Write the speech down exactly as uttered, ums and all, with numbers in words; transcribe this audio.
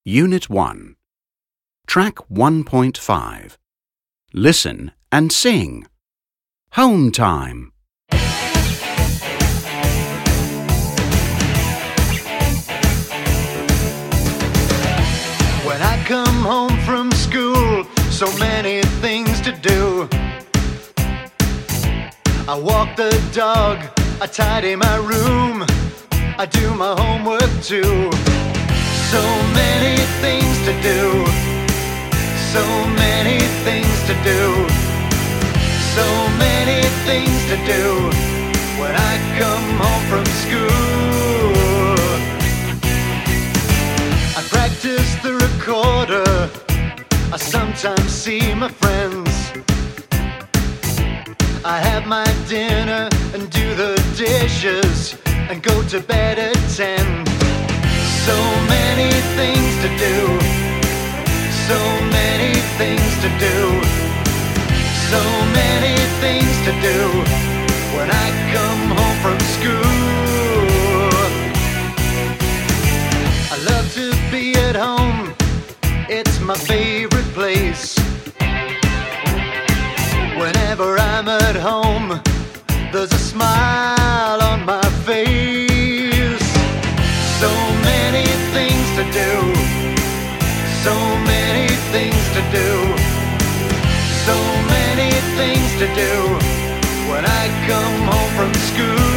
Unit one. Track one point five. Listen and sing. Home time. When I come home from school, so many things to do. I walk the dog, I tidy my room, I do my homework too. So many things to do, so many things to do, so many things to do when I come home from school. I practice the recorder, I sometimes see my friends. I have my dinner and do the dishes and go to bed at ten. So many things to do, so many things to do, so many things to do when I come home from school. I love to be at home, it's my favorite place. Whenever I'm at home, there's a smile on my face. So many things to do, so many things to do, so many things to do when I come home from school.